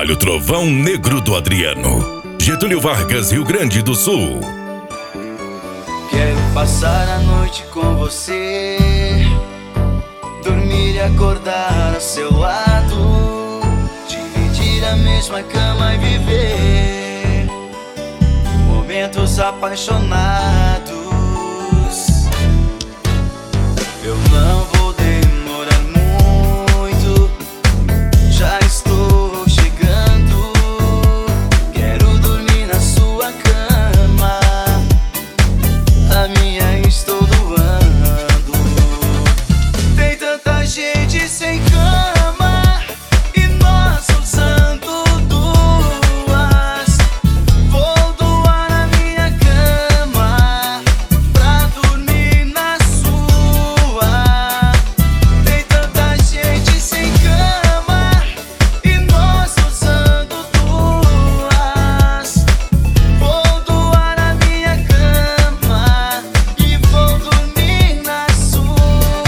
trabalho Trovão Negro do Adriano. Getúlio Vargas, Rio Grande do Sul. Quero passar a noite com você, dormir e acordar ao seu lado, dividir a mesma cama e viver momentos apaixonados. Eu não vou demorar muito, já estou chegando. Quero dormir na sua cama, a minha estou doando. Tem tanta gente sem cama e nós usando duas. Vou doar a minha cama pra dormir na sua. Tem tanta gente sem cama e nós usando duas. Vou doar a minha cama e vou dormir na sua.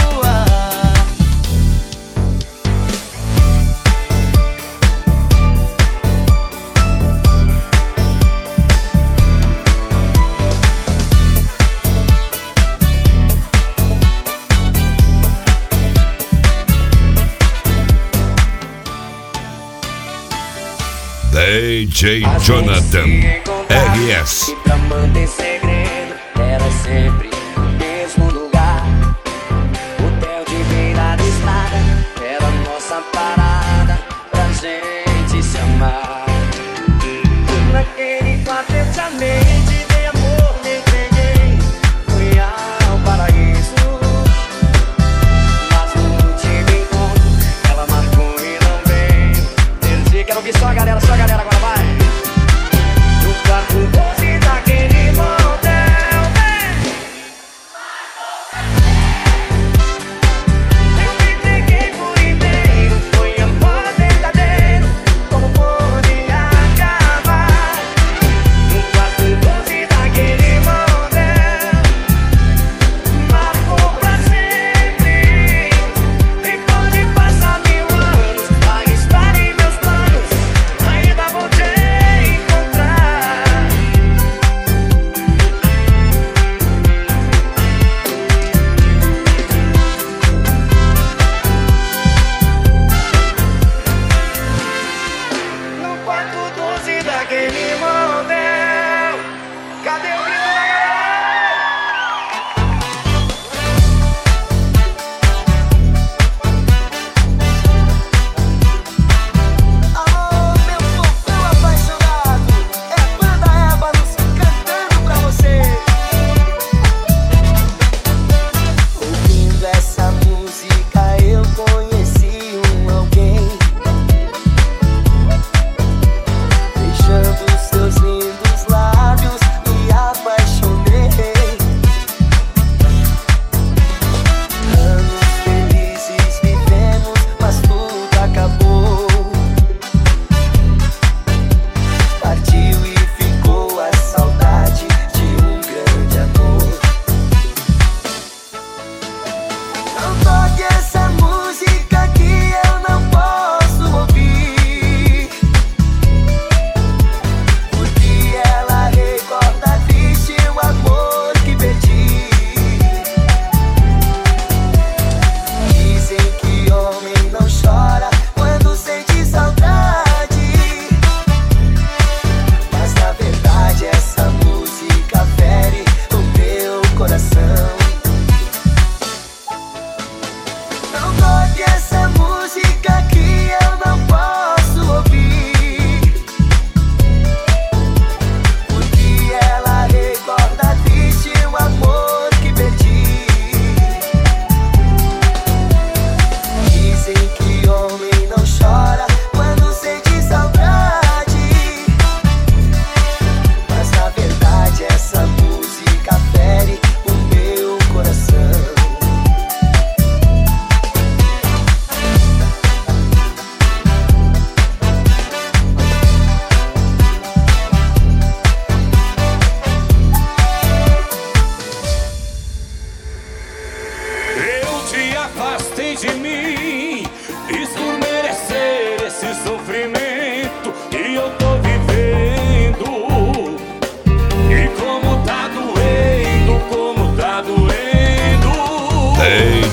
DJ Jonathan RS. E pra manter segredo, era sempre o mesmo lugar. Hotel de beira de estrada, era a nossa parada pra gente se amar. Naquele quarto eu te amei, te dei amor, me entreguei, fui ao paraíso. Mas no último encontro, ela marcou e não veio. Desde quero ouvir só a galera agora vai. No quarto 12 daquele motel, vem.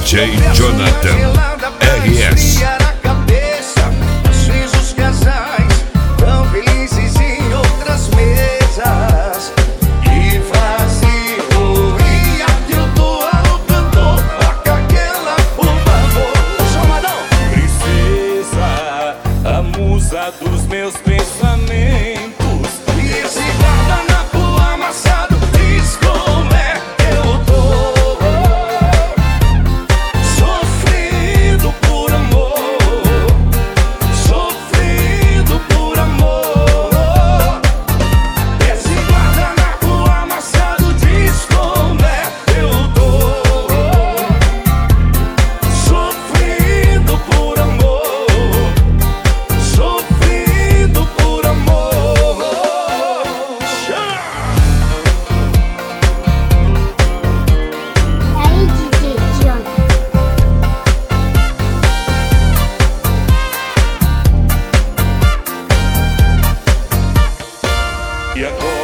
DJ Jonathan RS. Fiz os casais tão felizes em outras mesas e faziam rir que eu tô anotando aquela, por favor. Chamadão! Princesa, a musa dos meus pensamentos. E esse guardanapo amassado diz como é que eu tô. Sofrido por amor, sofrido por amor. Esse guardanapo amassado diz como é que eu tô. Sofrido por amor, sofrido por amor. Aí, DJ Jonathan. E agora?